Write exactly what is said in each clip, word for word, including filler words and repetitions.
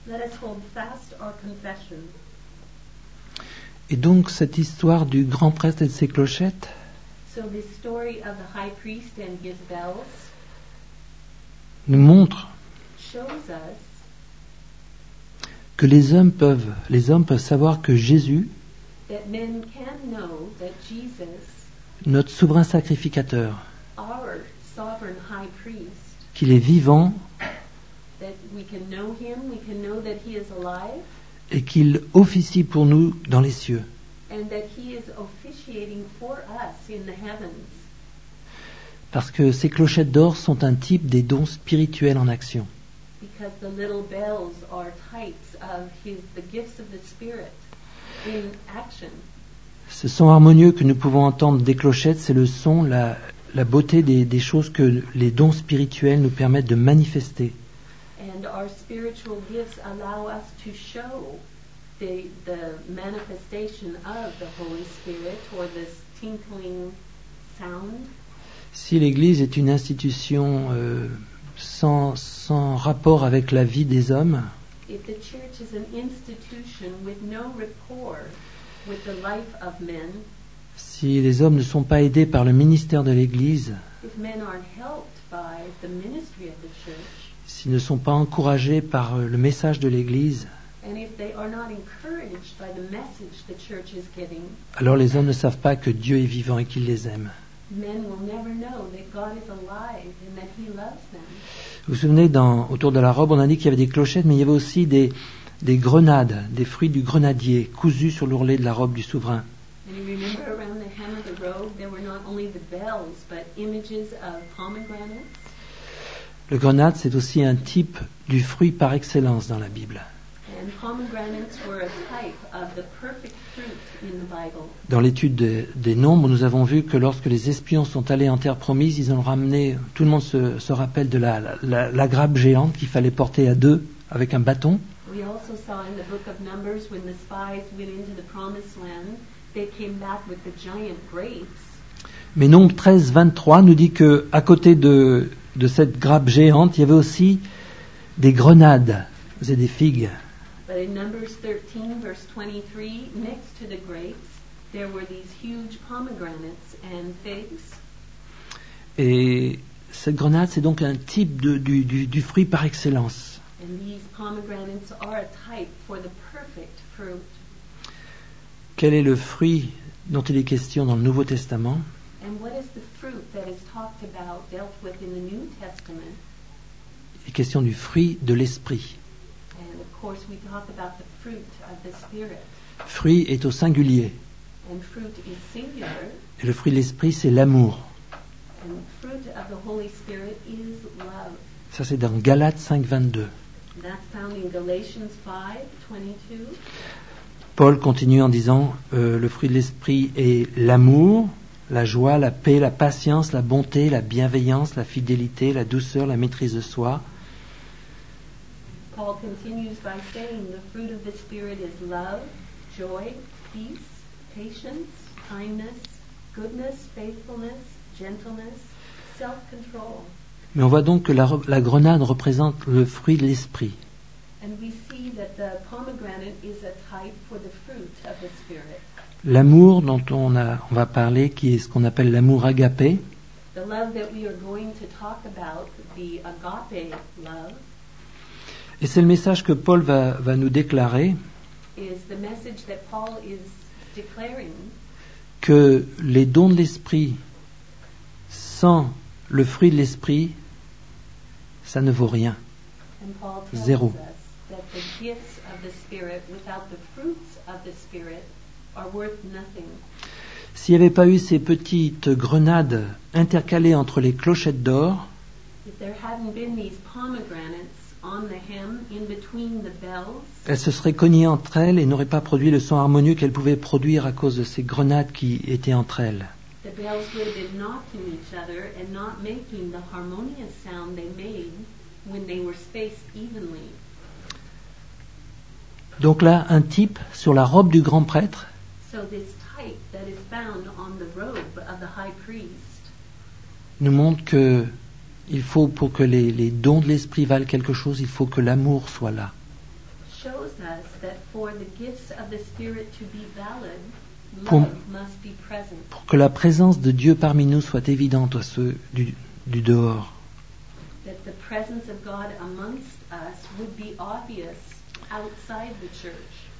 Let us hold fast our confession. Et donc cette histoire du grand prêtre et de ses clochettes So this story of the high priest and his bells nous montre shows us que les hommes peuvent, les hommes peuvent savoir que Jésus, that men can know that Jesus, notre souverain sacrificateur, our sovereign high priest, qu'il est vivant that we can know him, we can know that he is alive, et qu'il officie pour nous dans les cieux. and that he is officiating for us in the heavens. Parce que ces clochettes d'or sont un type des dons spirituels en action. Because the little bells are types of his, the gifts of the Spirit in action. Ce son harmonieux que nous pouvons entendre des clochettes, c'est le son, la, la beauté des, des choses que les dons spirituels nous permettent de manifester. And our spiritual gifts allow us to show the, the manifestation of the Holy Spirit, or this tinkling sound. Si l'Église est une institution euh, sans, sans rapport avec la vie des hommes, If the church is an institution with no rapport with the life of men, si les hommes ne sont pas aidés par le ministère de l'Église, if men aren't helped by the ministry of the church, s'ils ne sont pas encouragés par euh, le message de l'Église, and if they are not encouraged by the message the church is getting, alors les hommes ne savent pas que Dieu est vivant et qu'il les aime. men will never know that God is alive and that He loves them. Vous vous souvenez, dans, autour de la robe, on a dit qu'il y avait des clochettes, mais il y avait aussi des, des grenades, des fruits du grenadier, cousus sur l'ourlet de la robe du souverain. And you remember around the hem of the robe, there were not only the bells, but images of pomegranates. Le grenade, c'est aussi un type du fruit par excellence dans la Bible. And pomegranates were a type of the perfect fruit in the Bible. Dans l'étude de- des nombres, nous avons vu que lorsque les espions sont allés en terre promise, ils ont ramené, tout le monde se, se rappelle de la, la, la grappe géante qu'il fallait porter à deux avec un bâton. We also saw in the book of Numbers when the spies went into the promised land, they came back with the giant grapes. Mais Nombre treize, vingt-trois nous dit que à côté de, de cette grappe géante, il y avait aussi des grenades et des figues. But in Numbers thirteen, verse twenty-three, next to the grapes, there were these huge pomegranates and figs. Et cette grenade, c'est donc un type de- du, du- du fruit par excellence. And these pomegranates are a type for the perfect fruit. Quel est le fruit dont il est question dans le Nouveau Testament? And what is the fruit that is talked about, dealt with in the New Testament? Il est question du fruit de l'esprit. And of course, we talk about the fruit of the Spirit. Fruit est au singulier. And fruit is singular, Et le fruit de l'esprit, c'est l'amour. and the fruit of the Holy Spirit is love. Ça, c'est dans Galates cinq, vingt-deux. And that's found in Galatians five twenty-two. Paul continue en disant euh, le fruit de l'esprit est l'amour, la joie, la paix, la patience, la bonté, la bienveillance, la fidélité, la douceur, la maîtrise de soi. Paul continues by saying the fruit of the Spirit is love, joy, peace, patience, kindness, goodness, faithfulness, gentleness, self-control. Mais on voit donc que la, re- la grenade représente le fruit de l'esprit. And we see that the pomegranate is a type for the fruit of the Spirit. L'amour dont on, a, on va parler, qui est ce qu'on appelle l'amour agapé, The love that we are going to talk about, the agape love, et c'est le message que Paul va, va nous déclarer, is the message that Paul is declaring que les dons de l'esprit sans le fruit de l'esprit, ça ne vaut rien. And Paul tells Zéro. us that the gifts of the Spirit without the fruits of the Spirit are worth nothing. S'il n'y avait pas eu ces petites grenades intercalées entre les clochettes d'or, If there hadn't been these pomegranates on the hem in between the bells, elles se seraient cognées entre elles et n'auraient pas produit le son harmonieux qu'elles pouvaient produire à cause de ces grenades qui étaient entre elles. the bells would have been knocking each other and not making the harmonious sound they made when they were spaced evenly. Donc là, un type sur la robe du grand prêtre, So this type that is found on the robe of the high priest nous montre que il faut, pour que les, les dons de l'esprit valent quelque chose, il faut que l'amour soit là. us that for the gifts of the Spirit to be valid, Pour- love must be present. Pour que la présence de Dieu parmi nous soit évidente à ceux du, du dehors. That the presence of God amongst us would be obvious outside the church.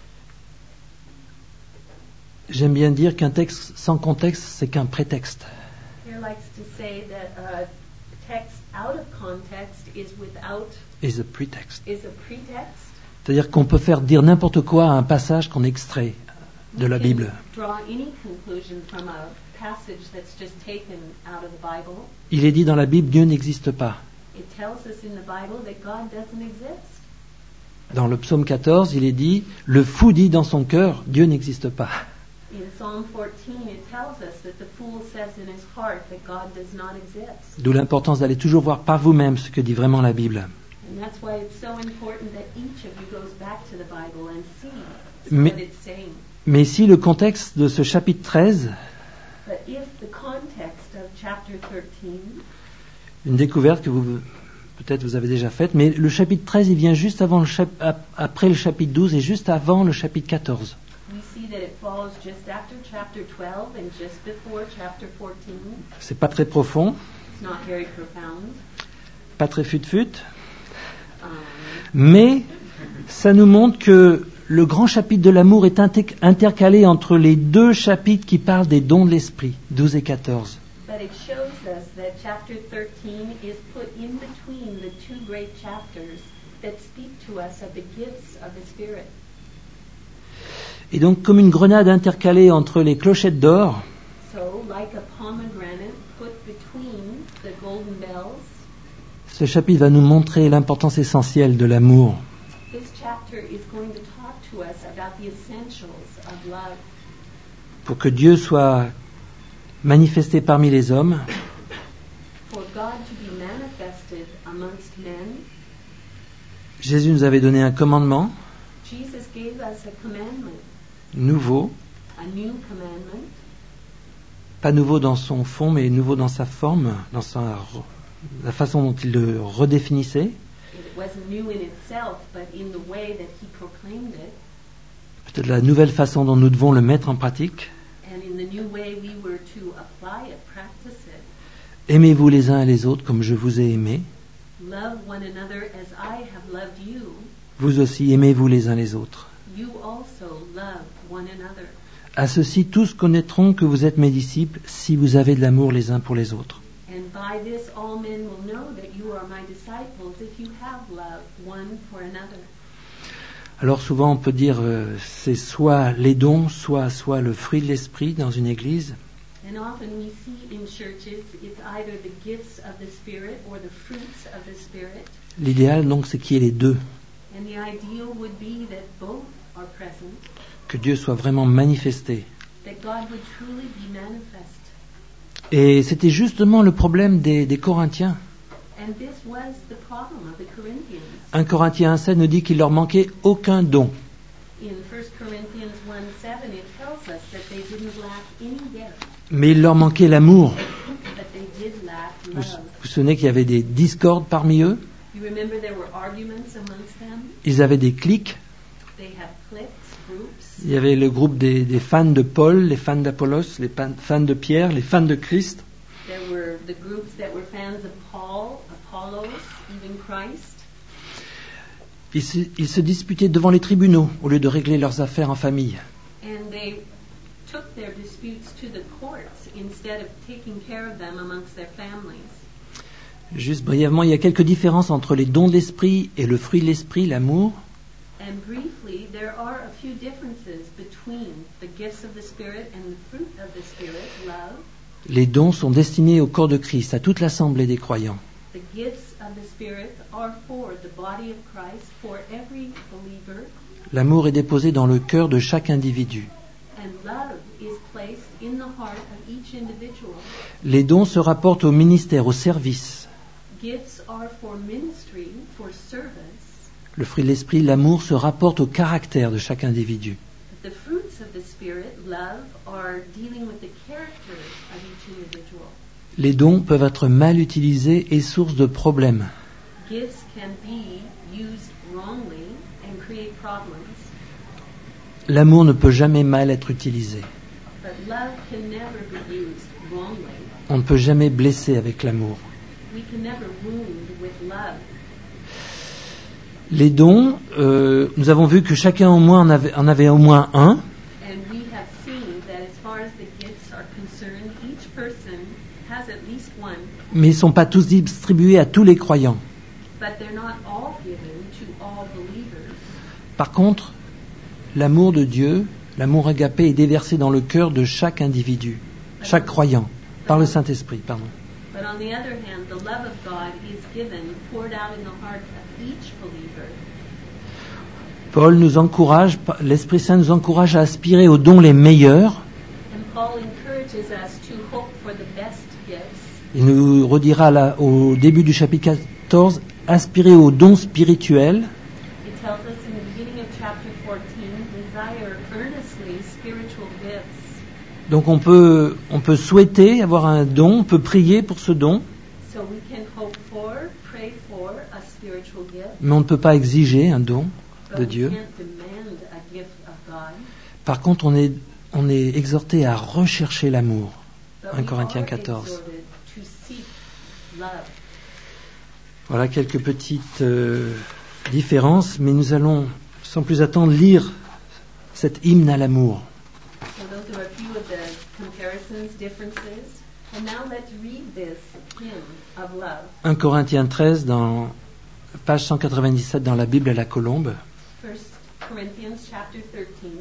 J'aime bien dire qu'un texte sans contexte, c'est qu'un prétexte. Here likes to say that a text out of context is without Is a pretext. is a pretext. C'est-à-dire qu'on peut faire dire n'importe quoi à un passage qu'on extrait de la We can Bible. draw any conclusion from a passage that's just taken out of the Bible. Il est dit dans la Bible, Dieu n'existe pas. It tells us in the Bible that God doesn't exist. Dans le psaume quatorze, il est dit, le fou dit dans son cœur, Dieu n'existe pas. In Psalm fourteen, it tells us that the fool says in his heart that God does not exist. D'où l'importance d'aller toujours voir par vous-même ce que dit vraiment la Bible. And that's why it's so important that each of you goes back to the Bible and sees Mais- what it's saying. Mais si le contexte de ce chapitre treize, But if the context of chapter thirteen, une découverte que vous peut-être vous avez déjà faite, mais le chapitre treize, il vient juste avant le chap- ap- après le chapitre douze et juste avant le chapitre quatorze. we see that it follows just after chapter twelve and just before chapter fourteen. C'est pas très profond, It's not very profound. pas très fut-fut, Um, mais ça nous montre que le grand chapitre de l'amour est inter- intercalé entre les deux chapitres qui parlent des dons de l'esprit, douze et quatorze. But it shows us that chapter thirteen is put in between the two great chapters that speak to us of the gifts of the Spirit. Et donc, comme une grenade intercalée entre les clochettes d'or, So, like a pomegranate put between the golden bells, ce chapitre va nous montrer l'importance essentielle de l'amour. this chapter is going to talk to us about the essentials of love. Pour que Dieu soit manifesté parmi les hommes, For God to be manifested amongst men, Jésus nous avait donné un commandement Jesus gave us a commandment, nouveau, a new commandment, pas nouveau dans son fond, mais nouveau dans sa forme, dans sa, la façon dont il le redéfinissait. It wasn't new in itself, but in the way that he proclaimed it, Peut-être la nouvelle façon dont nous devons le mettre en pratique. and in the new way we were to apply it, practice it. Aimez-vous les uns et les autres comme je vous ai aimé. Love one another as I have loved you. Vous aussi, aimez-vous les uns les autres. You also love one another. À ceci, tous connaîtront que vous êtes mes disciples si vous avez de l'amour les uns pour les autres. And by this all men will know that you are my disciples if you have love one for another. Alors souvent on peut dire euh, c'est soit les dons, soit, soit le fruit de l'esprit dans une église. And often we see in churches it's either the gifts of the Spirit or the fruits of the Spirit. L'idéal donc c'est qu'il y ait les deux, And the ideal would be that both are present, que Dieu soit vraiment manifesté. that God would truly be manifest. Et c'était justement le problème des, des Corinthiens. And this was the problem of the Corinthians. un Corinthiens un sept nous dit qu'il leur manquait aucun don. In First Corinthians one seven, it tells us that they didn't lack any gift, Mais il leur manquait l'amour. but they did lack Vous love. vous vous souvenez qu'il y avait des discordes parmi eux, You remember there were arguments amongst them? ils avaient des cliques, They had cliques, groups. il y avait le groupe des, des fans de Paul, les fans d'Apollos, les pan- fans de Pierre, les fans de Christ. There were the groups that were fans of Paul, Apollos, even Christ. Ils se, ils se disputaient devant les tribunaux au lieu de régler leurs affaires en famille. And they took their disputes to the courts instead of taking care of them amongst their families. Juste brièvement, il y a quelques différences entre les dons de l'esprit et le fruit de l'esprit, l'amour. And briefly, there are a few differences between the gifts of the Spirit and the fruit of the Spirit, love. Les dons sont destinés au corps de Christ, à toute l'assemblée des croyants. The gifts of the Spirit are for the body of Christ, for every believer, L'amour est déposé dans le cœur de chaque individu. and love is placed in the heart of each individual. Les dons se rapportent au ministère, au service. Gifts are for ministry, for service. Le fruit de l'esprit, l'amour, se rapporte au caractère de chaque individu. But the fruits of the Spirit, love, are dealing with the character of each individual. Les dons peuvent être mal utilisés et source de problèmes. Gifts can be used wrongly and create problems. l'amour ne peut jamais mal être utilisé. But love can never be used wrongly. On ne peut jamais blesser avec l'amour. We can never wound with love. Les dons, euh, nous avons vu que chacun au moins en avait, en avait au moins un. And we have seen that as far as the gifts are concerned, each person has at least one, Mais ils ne sont pas tous distribués à tous les croyants. but they're not all given to all believers. Par contre, l'amour de Dieu, l'amour agapé est déversé dans le cœur de chaque individu, chaque croyant, par le Saint-Esprit, pardon. But on the other hand, the love of God is given, poured out in the heart of each believer. Paul nous encourage, l'Esprit Saint nous encourage à aspirer aux dons les meilleurs. And Paul encourages us to hope for the best gifts. Il nous redira là, au début du chapitre quatorze, aspirer aux dons spirituels. It tells us in the beginning of chapter fourteen, desire earnestly spiritual gifts. Donc on peut, on peut souhaiter avoir un don, on peut prier pour ce don, So we can hope for, pray for a spiritual gift, mais on ne peut pas exiger un don but de we Dieu. can't demand a gift of God. Par contre, on est, on est exhorté à rechercher l'amour. But un we Corinthiens are quatorze. exhorted to seek love. Voilà quelques petites euh, différences, mais nous allons sans plus attendre lire cet hymne à l'amour. So those are a few of the comparisons, differences. And now let's read this hymn of love. un Corinthiens treize, dans page cent quatre-vingt-dix-sept dans la Bible à la Colombe. First Corinthians chapter thirteen.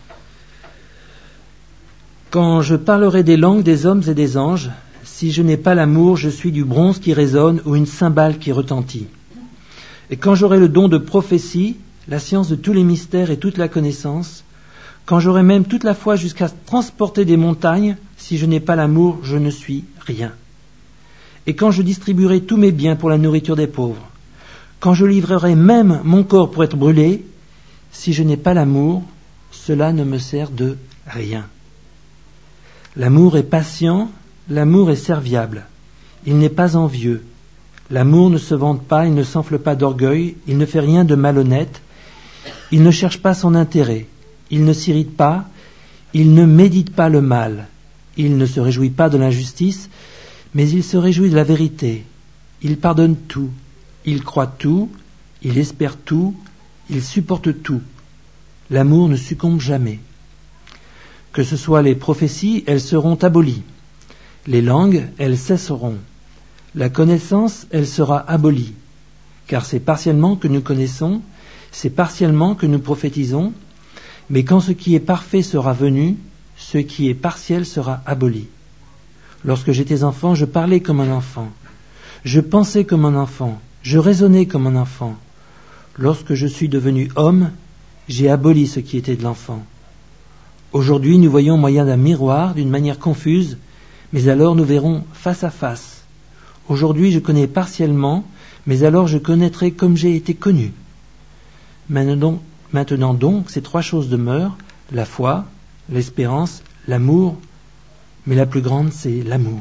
Quand je parlerai des langues des hommes et des anges, si je n'ai pas l'amour, je suis du bronze qui résonne ou une cymbale qui retentit. Et quand j'aurai le don de prophétie, la science de tous les mystères et toute la connaissance, quand j'aurai même toute la foi jusqu'à transporter des montagnes, si je n'ai pas l'amour, je ne suis rien. Et quand je distribuerai tous mes biens pour la nourriture des pauvres, quand je livrerai même mon corps pour être brûlé, si je n'ai pas l'amour, cela ne me sert de rien. L'amour est patient, l'amour est serviable. Il n'est pas envieux. L'amour ne se vante pas, il ne s'enfle pas d'orgueil, il ne fait rien de malhonnête, il ne cherche pas son intérêt, il ne s'irrite pas, il ne médite pas le mal, il ne se réjouit pas de l'injustice, mais il se réjouit de la vérité. Il pardonne tout, il croit tout, il espère tout, il supporte tout. L'amour ne succombe jamais. Que ce soit les prophéties, elles seront abolies. Les langues, elles cesseront. La connaissance, elle sera abolie. Car c'est partiellement que nous connaissons, c'est partiellement que nous prophétisons, mais quand ce qui est parfait sera venu, ce qui est partiel sera aboli. Lorsque j'étais enfant, je parlais comme un enfant. Je pensais comme un enfant. Je raisonnais comme un enfant. Lorsque je suis devenu homme, j'ai aboli ce qui était de l'enfant. Aujourd'hui, nous voyons au moyen d'un miroir, d'une manière confuse, mais alors nous verrons face à face. Aujourd'hui, je connais partiellement, mais alors je connaîtrai comme j'ai été connu. Maintenant, maintenant donc, ces trois choses demeurent, la foi, l'espérance, l'amour, mais la plus grande, c'est l'amour.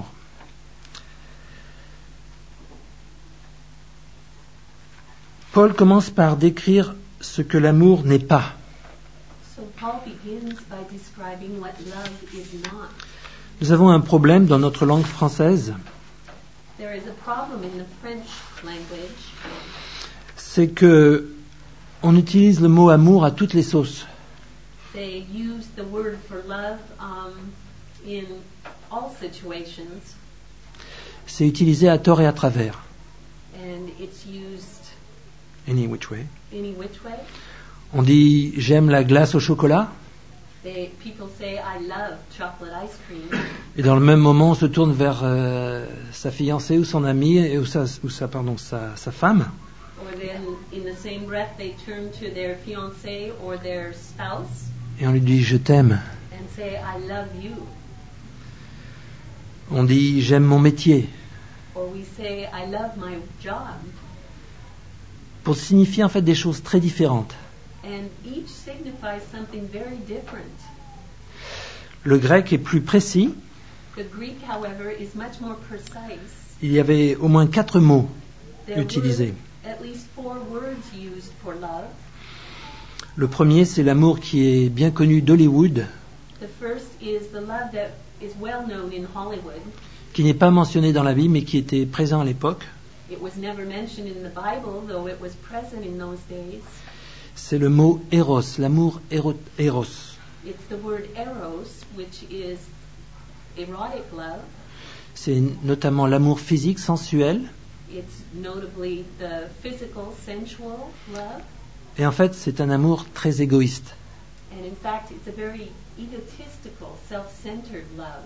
Paul commence par décrire ce que l'amour n'est pas. So Paul begins by describing what love is not. Nous avons un problème dans notre langue française, There is a problem in the French language. c'est que on utilise le mot amour à toutes les sauces. They use the word for love um, in all situations, C'est utilisé à tort et à travers. and it's used Any which way. any which way. On dit j'aime la glace au chocolat, They, people say, I love chocolate ice cream, et dans le même moment on se tourne vers euh, sa fiancée ou son amie et ou sa, ou sa, pardon, sa, sa femme, or then in the same breath they turn to their fiancé or their spouse et on lui dit je t'aime. and say, I love you. On dit j'aime mon métier, Or we say, I love my job. pour signifier en fait des choses très différentes. And each signifies something very different. Le grec est plus précis. The Greek, however, is much more precise. Il y avait au moins quatre mots There utilisés. were at least four words used for love. Le premier, c'est l'amour qui est bien connu d'Hollywood, The first is the love that is well known in Hollywood. qui n'est pas mentionné dans la Bible, mais qui était présent à l'époque. It was never mentioned in the Bible, though it was present in those days. C'est le mot Eros, l'amour éro- Eros. It's the word eros, which is erotic love. C'est notamment l'amour physique, sensuel. It's notably the physical, sensual love. Et en fait, c'est un amour très égoïste. And in fact, it's a very egotistical, self-centered love.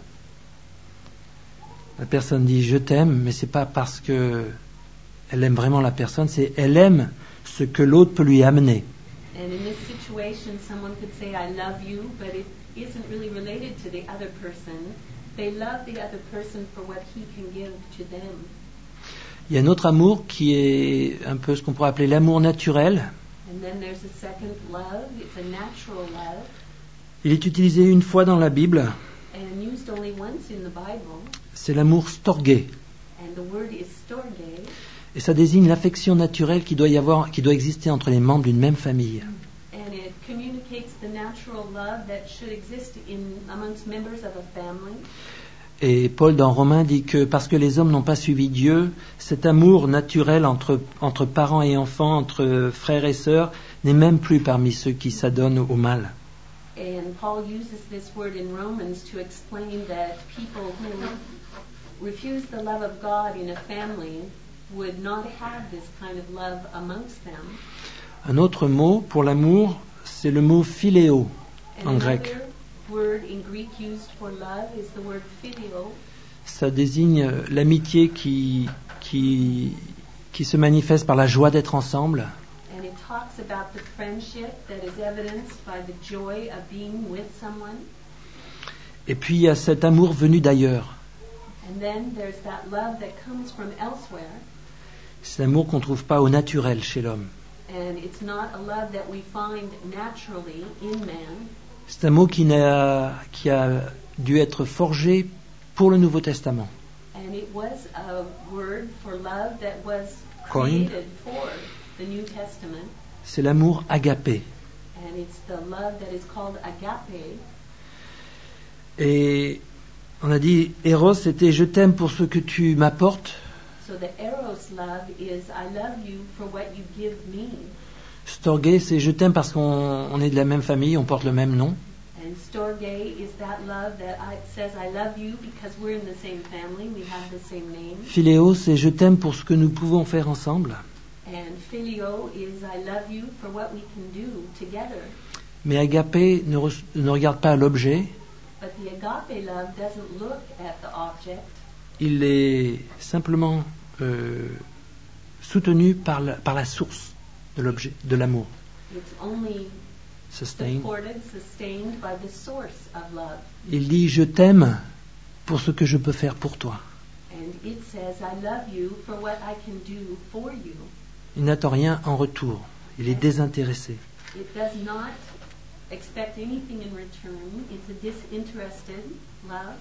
La personne dit je t'aime, mais c'est pas parce que elle aime vraiment la personne, c'est elle aime ce que l'autre peut lui amener. And in this situation, someone could say, I love you, but it isn't really related to the other person. They love the other person for what he can give to them. Il y a un autre amour qui est un peu ce qu'on pourrait appeler l'amour naturel. And then there's a second love. It's a natural love, Il est utilisé une fois dans la Bible, and used only once in the Bible. c'est l'amour storgé. And the word is storge. Et ça désigne l'affection naturelle qui doit y avoir, qui doit exister entre les membres d'une même famille. And it communicates the natural love that should exist in amongst members of a family. Et Paul dans Romains dit que parce que les hommes n'ont pas suivi Dieu, cet amour naturel entre, entre parents et enfants, entre frères et sœurs, n'est même plus parmi ceux qui s'adonnent au mal. And Paul uses this word in Romans to explain that people who refuse the love of God in a family would not have this kind of love amongst them. Un autre mot pour l'amour, c'est le mot philéo en And grec. another word in Greek used for love is the word phileo. Ça désigne l'amitié qui, qui, qui se manifeste par la joie d'être ensemble. And it talks about the friendship that is evidenced by the joy of being with someone. Et puis il y a cet amour venu d'ailleurs. And then there's that love that comes from elsewhere. C'est l'amour qu'on ne trouve pas au naturel chez l'homme. And it's not a love that we find naturally in man. C'est un mot qui, n'a, qui a dû être forgé pour le Nouveau Testament. And it was a word for love that was Coined. created for the New Testament. C'est l'amour agapé. And it's the love that is called agape. Et on a dit, Eros, c'était je t'aime pour ce que tu m'apportes. So the eros love is I love you for what you give me. Storgé, c'est je t'aime parce qu'on on est de la même famille, on porte le même nom. And storge is that love that I, says I love you because we're in the same family, we have the same name. Philéo, c'est je t'aime pour ce que nous pouvons faire ensemble. And filio is I love you for what we can do together. Mais agapé ne, re- ne regarde pas à l'objet, But the agape love doesn't look at the object. il est simplement euh, soutenu par la, par la source de l'objet, de l'amour. It's only Sustained. supported, sustained by the source of love. Il dit je t'aime pour ce que je peux faire pour toi. And it says, I love you for what I can do for you. Il n'attend rien en retour. Il est désintéressé. It does not expect anything in return. It's a disinterested love.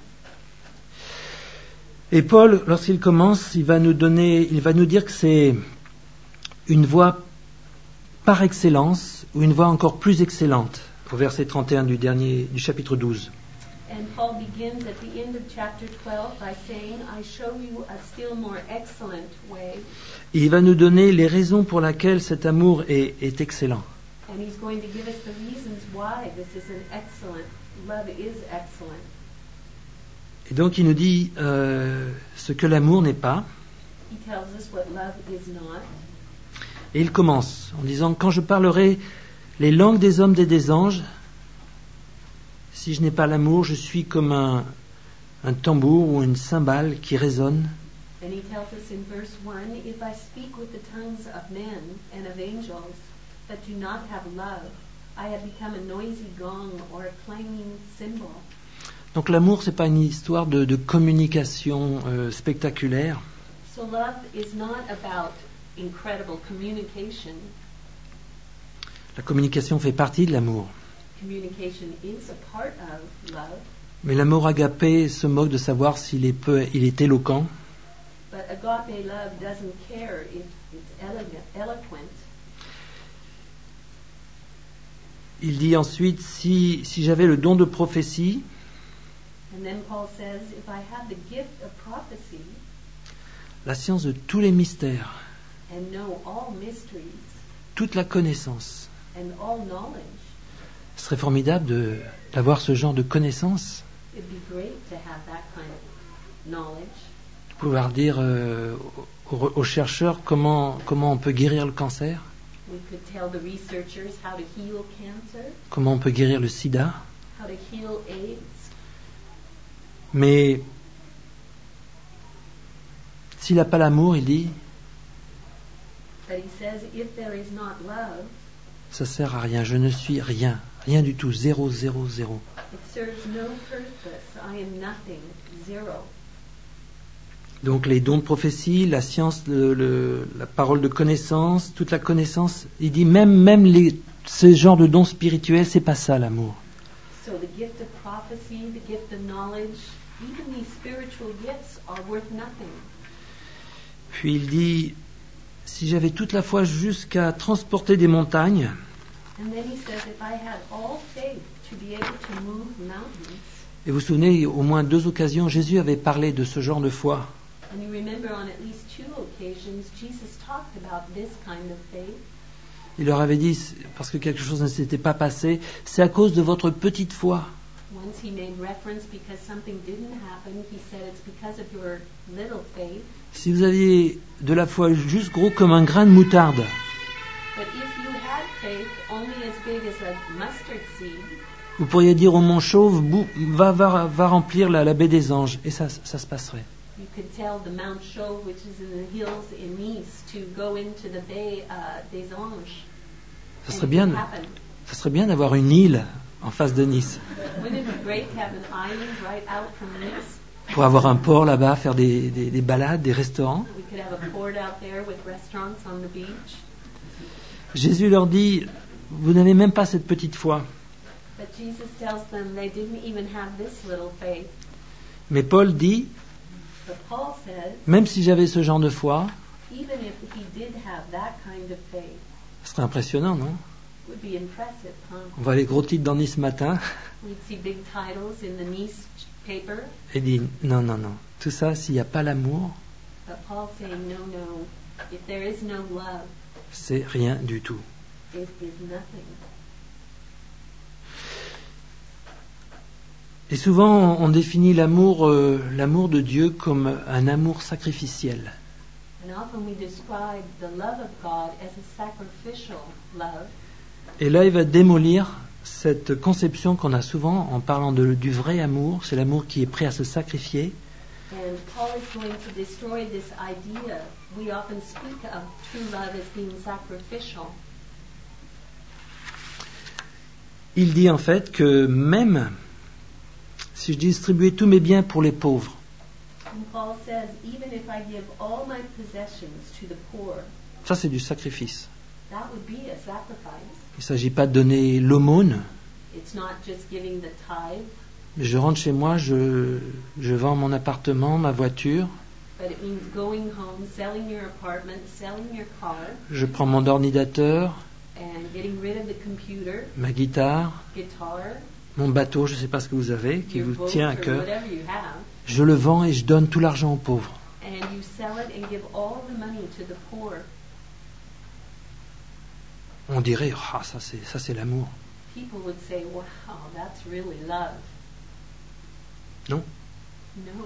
Et Paul, lorsqu'il commence, il va nous donner, il va nous dire que c'est une voie par excellence ou une voie encore plus excellente, au verset trente et un du dernier du chapitre douze. And Paul begins at the end of chapter twelve by saying, I show you a still more excellent way. Et il va nous donner les raisons pour lesquelles cet amour est, est excellent. And he's going to give us the reasons why this is an excellent, love is excellent. Et donc il nous dit euh, ce que l'amour n'est pas. He tells us what love is not. Et il commence en disant, quand je parlerai les langues des hommes et des anges, si je n'ai pas l'amour, je suis comme un, un tambour ou une cymbale qui résonne. And he tells us in verse one, if I speak with the tongues of men and of angels, but do not have love, I have become a noisy gong or a clanging cymbal. Donc l'amour, c'est pas une histoire de, de communication euh, spectaculaire. So love is not about incredible communication. La communication fait partie de l'amour. Communication is a part of love, Mais l'amour agapé se moque de savoir s'il est, peu, il est éloquent. but agape love doesn't care if it's elegant, eloquent. il dit ensuite, si, si j'avais le don de prophétie, And then Paul says, if I had the gift of prophecy la science de tous les mystères, and know all mysteries toute la connaissance, and all knowledge, ce serait formidable de, d'avoir ce genre de connaissance, it'd be great to have that kind of knowledge. pouvoir dire euh, aux, aux chercheurs comment, comment on peut guérir le cancer, We could tell the researchers how to heal cancer, comment on peut guérir le sida, how to heal AIDS. mais s'il n'a pas l'amour, il dit, But he says, if there is not love, ça sert à rien, je ne suis rien, rien du tout, zéro, zéro, zéro. it serves no purpose. I am nothing, zero. Donc les dons de prophétie, la science, le, le, la parole de connaissance, toute la connaissance, il dit même, même les, ce genre de dons spirituels, c'est pas ça l'amour. So the gift of prophecy, the gift of knowledge, even these spiritual gifts are worth nothing. Puis il dit, si j'avais toute la foi jusqu'à transporter des montagnes, And then he says, if I had all faith to be able to move mountains, et vous vous souvenez, au moins deux occasions, Jésus avait parlé de ce genre de foi. and you remember on at least two occasions, Jesus talked about this kind of faith. Il leur avait dit, parce que quelque chose ne s'était pas passé, c'est à cause de votre petite foi. Once he made reference because something didn't happen, he said it's because of your little faith. Si vous aviez de la foi juste gros comme un grain de moutarde, But if you had faith only as big as a mustard seed, vous pourriez dire au mont chauve, bou- va, va, va remplir la, la baie des anges, et ça, ça se passerait. you could tell the Mount Chauve, which is in the hills in Nice, to go into the Bay uh, des Anges. Ça And serait it bien, would happen. ça serait bien d'avoir une île en face de Nice, Wouldn't it be great to have an island right out from Nice? pour avoir un port là-bas, faire des, des, des balades, des restaurants. We could have a port out there with restaurants on the beach. Jésus leur dit, vous n'avez même pas cette petite foi. But Jesus tells them they didn't even have this little faith. Mais Paul dit, But Paul says, même si j'avais ce genre de foi, even if he did have that kind of faith, ce serait impressionnant, non? it would be impressive, huh? On voit les gros titres dans Nice ce matin, We'd see big titles in the Nice paper, et dit, non, non, non, tout ça, s'il n'y a pas l'amour, but Paul saying, no, no, if there is no love, c'est rien du tout. it is nothing. Et souvent, on définit l'amour, euh, l'amour de Dieu comme un amour sacrificiel. And often we describe the love of God as a sacrificial love. Et là, il va démolir cette conception qu'on a souvent en parlant de, du vrai amour, c'est l'amour qui est prêt à se sacrifier. And Paul is going to destroy this idea. We often speak of true love as being sacrificial. Il dit en fait que même si je distribuais tous mes biens pour les pauvres, And Paul says, even if I give all my possessions to the poor, ça c'est du sacrifice. that would be a sacrifice. Il ne s'agit pas de donner l'aumône, It's not just giving the tithe, mais je rentre chez moi, je, je vends mon appartement, ma voiture, but it means going home, selling your apartment, selling your car, je prends mon ordinateur, and getting rid of the computer, ma guitare, guitar, mon bateau, je ne sais pas ce que vous avez, qui your vous boat, tient à or cœur, whatever you have, je le vends et je donne tout l'argent aux pauvres. and you sell it and give all the money to the poor. On dirait, ah, ça c'est, ça c'est l'amour. People would say, wow, that's really love. Non. No.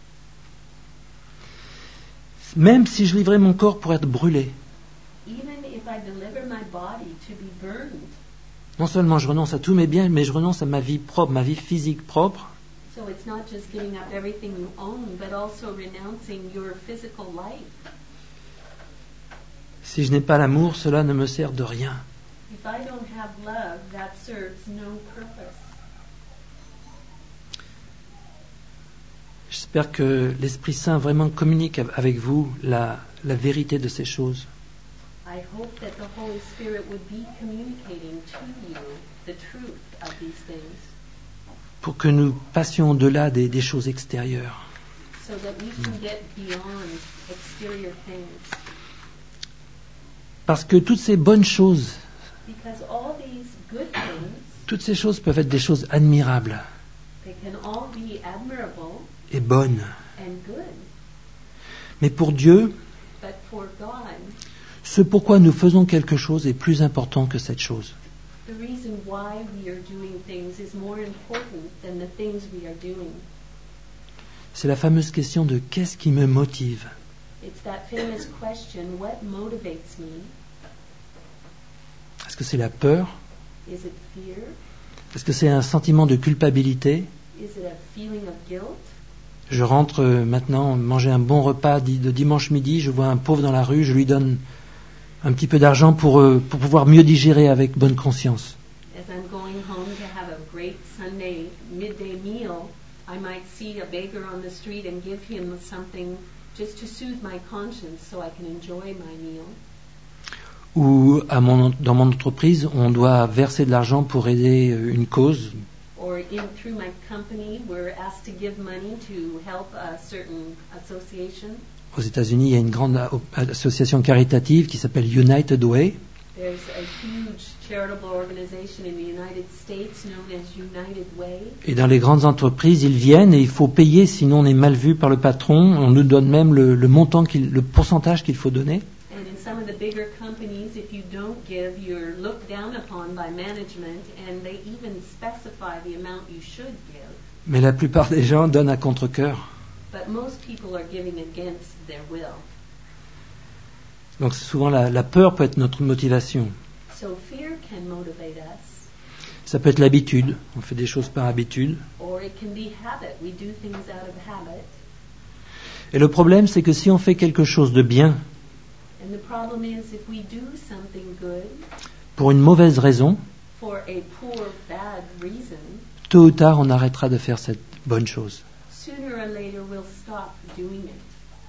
Même si je livrais mon corps pour être brûlé, Even if I deliver my body to be burned, non seulement je renonce à tous mes biens, mais je renonce à ma vie propre, ma vie physique propre, so it's not just giving up everything you own, but also renouncing your physical life. si je n'ai pas l'amour, cela ne me sert de rien. If I don't have love, that serves no purpose. J'espère que l'Esprit Saint vraiment communique avec vous la, la vérité de ces choses. I hope that the Holy Spirit would be communicating to you the truth of these things, Pour que nous passions au-delà des, des choses extérieures. so that we can get beyond exterior things. Parce que toutes ces bonnes choses Because all these good things. Toutes ces choses peuvent être des choses admirables They can all be admirable et bonnes. and good. Mais pour Dieu, But for God, ce pourquoi nous faisons quelque chose est plus important que cette chose. the reason why we are doing things is more important than the things we are doing. C'est la fameuse question de qu'est-ce qui me motive? It's that famous question, what motivates me? Est-ce que c'est la peur? Is it fear? Est-ce que c'est un sentiment de culpabilité? Is it a feeling of guilt? Je rentre euh, maintenant manger un bon repas di- de dimanche midi, je vois un pauvre dans la rue, je lui donne un petit peu d'argent pour, euh, pour pouvoir mieux digérer avec bonne conscience. As I'm going home to have a great Sunday midday meal, I might see a beggar on the street and give him something just to soothe my conscience so I can enjoy my meal. Ou à mon, dans mon entreprise, on doit verser de l'argent pour aider euh, une cause. Or in through my company, we're asked to give money to help a certain association. Aux États-Unis, il y a une grande a- association caritative qui s'appelle United Way. There's a huge charitable organization in the United States known as United Way. Et dans les grandes entreprises, ils viennent et il faut payer, sinon on est mal vu par le patron. On nous donne même le, le montant, qu'il, le pourcentage qu'il faut donner. And in some of the bigger companies, if you don't give, you're looked down upon by management, and they even specify the amount you should give. Mais la plupart des gens donnent à contre-cœur. But most people are giving against their will. Donc souvent la, la peur peut être notre motivation. So fear can motivate us, Ça peut être l'habitude. On fait des choses par habitude. or it can be habit. We do things out of habit. Et le problème, c'est que si on fait quelque chose de bien And the problem is if we do something good pour une mauvaise raison, for a poor, bad reason, tôt ou tard, on arrêtera de faire cette bonne chose. sooner or later we'll stop doing it.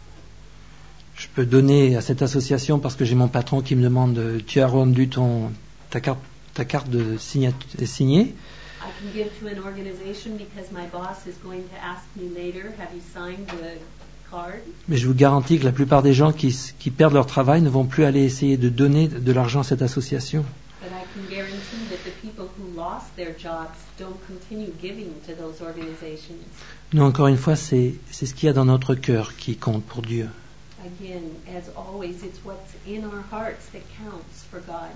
Je peux donner à cette association parce que j'ai mon patron qui me demande euh, tu as rendu ton ta carte ta carte de signa- est signée. I can give to an organization because my boss is going to ask me later, have you signed the card? Mais je vous garantis que la plupart des gens qui, s- qui perdent leur travail ne vont plus aller essayer de donner de l'argent à cette association. But I can guarantee that the people who lost their jobs don't continue giving to those organizations. Nous, encore une fois, c'est, c'est ce qu'il y a dans notre cœur qui compte pour Dieu. Again, as always, it's what's in our hearts that counts for God.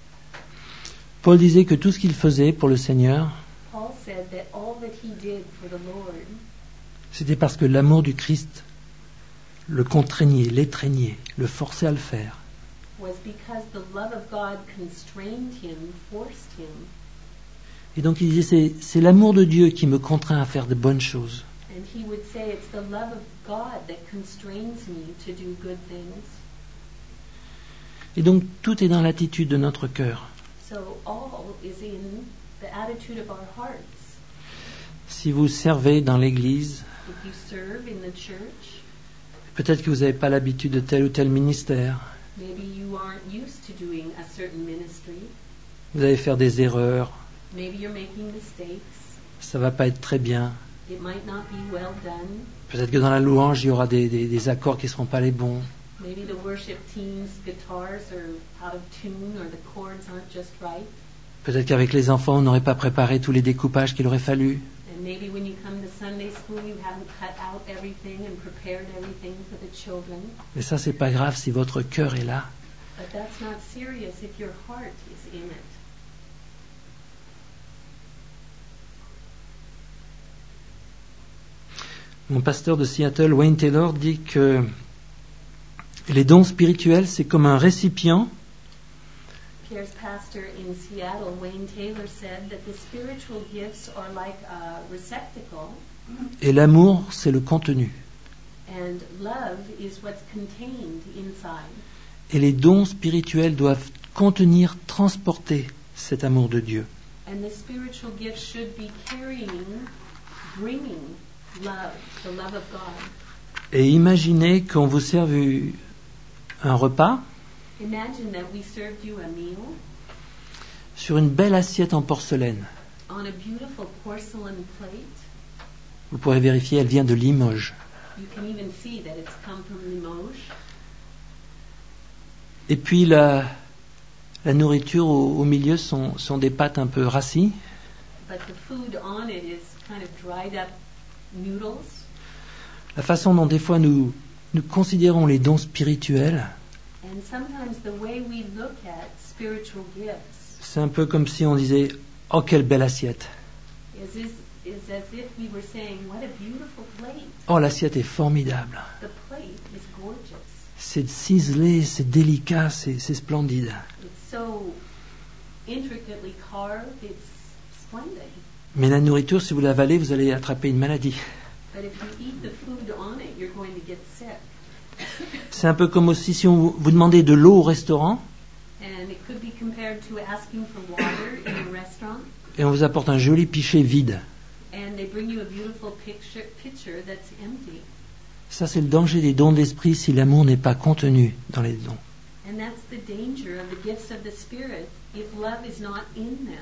Paul disait que tout ce qu'il faisait pour le Seigneur, Paul said that all that he did for the Lord c'était parce que l'amour du Christ le contraignait, l'étreignait, le forçait à le faire. was because the love of God constrained him, forced him. Et donc il disait, c'est, c'est l'amour de Dieu qui me contraint à faire de bonnes choses. And he would say it's the love of God that constrains me to do good things. Et donc tout est dans l'attitude de notre cœur. So all is in the attitude of our hearts. Si vous servez dans l'église, If you serve in the church, peut-être que vous n'avez pas l'habitude de tel ou tel ministère, maybe you aren't used to doing a certain ministry. vous allez faire des erreurs, Maybe you're making mistakes. ça ne va pas être très bien. It might not be well done. Peut-être que dans la louange, il y aura des, des, des accords qui ne seront pas les bons. Maybe the worship team's guitars are out of tune or the chords aren't just right. Peut-être qu'avec les enfants, on n'aurait pas préparé tous les découpages qu'il aurait fallu. And maybe when you come to Sunday school, you haven't cut out everything and prepared everything for the children. Mais ça, c'est pas grave si votre cœur est là. But that's not serious if your heart is in it. Mon pasteur de Seattle, Wayne Taylor, dit que les dons spirituels, c'est comme un récipient Pierre's pastor in Seattle, Wayne Taylor, said that the spiritual gifts are like a receptacle, et l'amour, c'est le contenu. and love is what's contained inside. Et les dons spirituels doivent contenir, transporter cet amour de Dieu. And the spiritual gifts should be carrying, bringing love, the love of God. Et imaginez qu'on vous serve un repas Imagine that we served you a meal sur une belle assiette en porcelaine. on a beautiful porcelain plate. Vous pourrez vérifier, elle vient de Limoges. You can even see that it's come from Limoges. Et puis la, La nourriture au, au milieu sont, sont des pâtes un peu rassis. but the food on it is kind of dried up noodles. La façon dont des fois nous, nous considérons les dons spirituels, And sometimes the way we look at spiritual gifts c'est un peu comme si on disait « Oh, quelle belle assiette !» is, is, is as if we were saying, what a beautiful plate. « Oh, l'assiette est formidable !» The plate is gorgeous. C'est ciselé, c'est délicat, c'est, c'est splendide. It's so intricately carved, it's splendid. Mais la nourriture, si vous l'avalez, vous allez attraper une maladie. But if you eat the food on it, you're going to get sick. C'est un peu comme aussi si on vous, vous demandez de l'eau au restaurant And it could be compared to asking for water in a restaurant, et on vous apporte un joli pichet vide. and they bring you a beautiful picture, pitcher that's empty. Ça, c'est le danger des dons de l'esprit si l'amour n'est pas contenu dans les dons. And that's the danger of the gifts of the Spirit if love is not in them.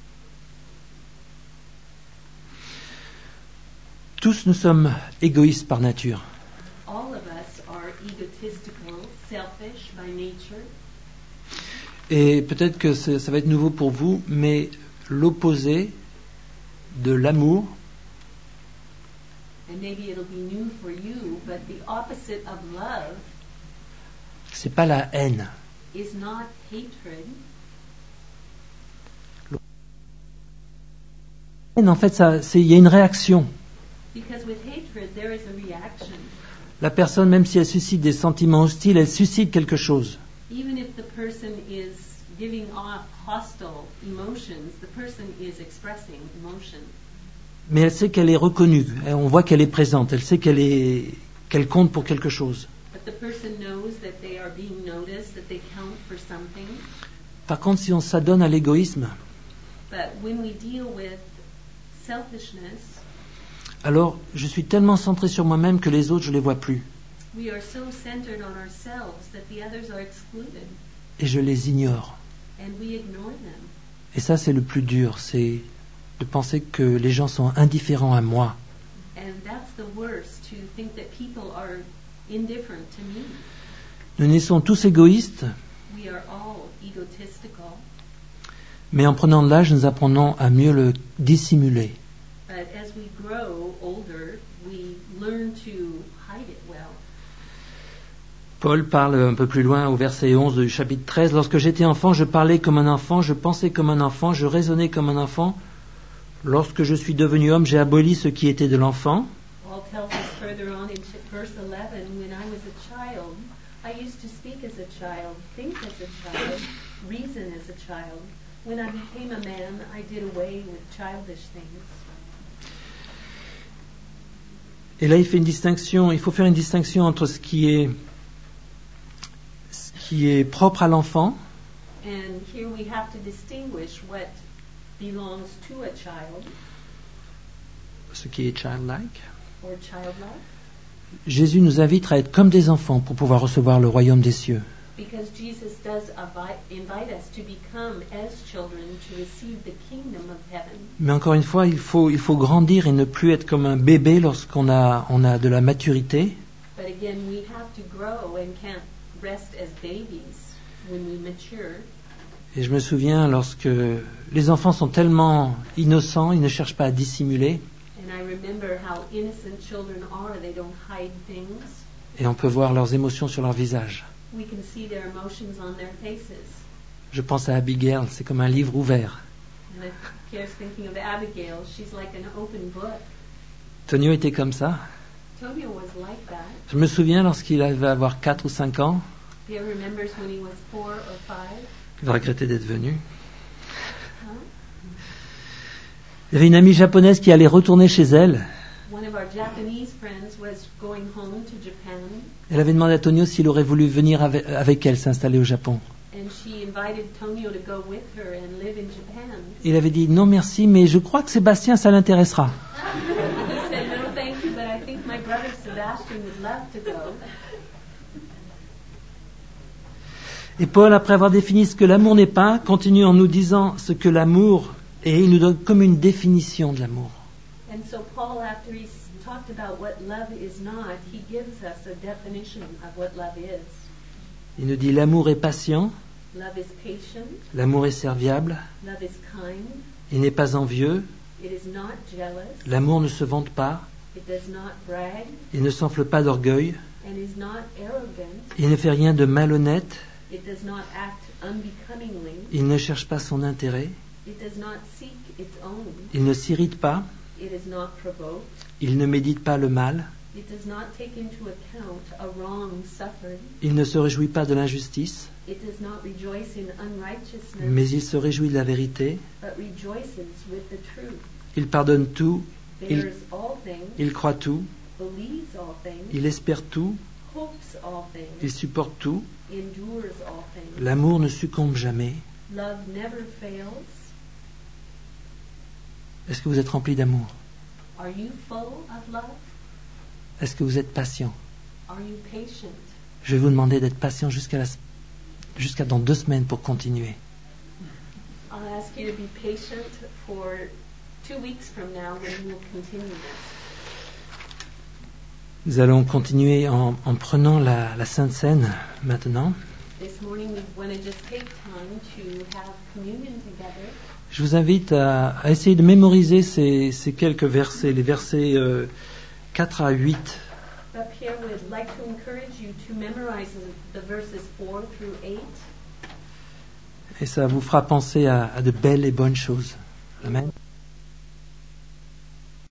Tous nous sommes égoïstes par nature. All of us are egotistical, selfish by nature. Et peut-être que c'est- ça va être nouveau pour vous, mais l'opposé de l'amour, And maybe it'll be new for you, but the opposite of love c'est pas la haine. is not hatred. La haine, en fait, ça, c'est, il y a une réaction. Because with hatred, there is a reaction. La personne, même si elle suscite des sentiments hostiles, elle suscite quelque chose. Even if the person is giving off hostile emotions, the person is expressing emotion. Mais elle sait qu'elle est reconnue. On voit qu'elle est présente. Elle sait qu'elle est, qu'elle compte pour quelque chose. But the person knows that they are being noticed, that they count for something. Par contre, si on s'adonne à l'égoïsme, But when we deal with selfishness, alors je suis tellement centré sur moi-même que les autres, je les vois plus. we are so centered on ourselves that the others are excluded, Et je les ignore. and we ignore them. Et ça, c'est le plus dur. C'est de penser que les gens sont indifférents à moi. And that's the worst, to think that people are indifferent to me. Nous naissons tous égoïstes, We are all egotistical, mais en prenant de l'âge, nous apprenons à mieux le dissimuler. but as we grow older, we learn to hide it well. Paul parle un peu plus loin au verset onze du chapitre treize. Lorsque j'étais enfant, je parlais comme un enfant, je pensais comme un enfant, je raisonnais comme un enfant. Lorsque je suis devenu homme, j'ai aboli ce qui était de l'enfant. Paul tells us further on in ch- verse eleven, when I was a child, I used to speak as a child, think as a child, reason as a child. When I became a man, I did away with childish things. Et là, il fait une distinction. Il faut faire une distinction entre ce qui est, ce qui est propre à l'enfant, And here we have to distinguish what belongs to a child ce qui est childlike. or childlike, Jésus nous invite à être comme des enfants pour pouvoir recevoir le royaume des cieux. because Jesus does avi- invite us to become as children to receive the kingdom of heaven. Mais encore une fois, il faut, il faut grandir et ne plus être comme un bébé lorsqu'on a, on a de la maturité. But again, we have to grow and can't rest as babies when we mature. Et je me souviens lorsque les enfants sont tellement innocents, ils ne cherchent pas à dissimuler. And I remember how innocent children are. They don't hide things. Et on peut voir leurs émotions sur leur visage. We can see their emotions on their faces. Je pense à Abigail, c'est comme un livre ouvert. And I keep thinking of Abigail. She's like an open book. Tonio était comme ça. Tonio was like that. Je me souviens lorsqu'il avait avoir quatre ou cinq ans, He remembers when he was four or five. il regrettait d'être venu. Huh? Il y avait une amie japonaise qui allait retourner chez elle. One of our Japanese friends was going home to Japan, Elle avait demandé à Tonio s'il aurait voulu venir avec, avec elle s'installer au Japon. and she invited Tonio to go with her and live in Japan. Il avait dit non merci, mais je crois que Sébastien ça l'intéressera. He said, no, thank you, but I think my brother Sebastian would love to go. Et Paul, après avoir défini ce que l'amour n'est pas, continue en nous disant ce que l'amour est. Il nous donne comme une définition de l'amour. And so Paul, after he's talked about what love is not, he gives us a definition of what love is. Il nous dit l'amour est patient, Love is patient. L'amour est serviable. Love is kind. Il n'est pas envieux. It is not jealous. L'amour ne se vante pas. It does not brag. Il ne s'enfle pas d'orgueil. And is not arrogant. Il ne fait rien de malhonnête. It does not act unbecomingly. Il ne cherche pas son intérêt. It does not seek its own. Il ne s'irrite pas. It is not provoked. Il ne médite pas le mal. It does not take into account a wrong suffered. Il ne se réjouit pas de l'injustice, It does not rejoice in unrighteousness, mais il se réjouit de la vérité. but rejoices with the truth. Il pardonne tout. Il, Bears all things, il croit tout. believes all things, Il espère tout. hopes all things, Il supporte tout. endures all things. L'amour ne succombe jamais. Love never fails. Est-ce que vous êtes rempli d'amour? Are you full of love? Est-ce que vous êtes patient? Are you patient? Je vais vous demander d'être patient jusqu'à la, jusqu'à dans deux semaines pour continuer. I'll ask you to be patient for two weeks from now when we'll continue this. Nous allons continuer en, en prenant la, la Sainte Seine maintenant. This morning we want to just take time to have communion together. Je vous invite à, à essayer de mémoriser ces, ces quelques versets, les versets euh, quatre à huit. Up here we'd like to encourage you to memorize the verses four through eight. Et ça vous fera penser à, à de belles et bonnes choses. Amen.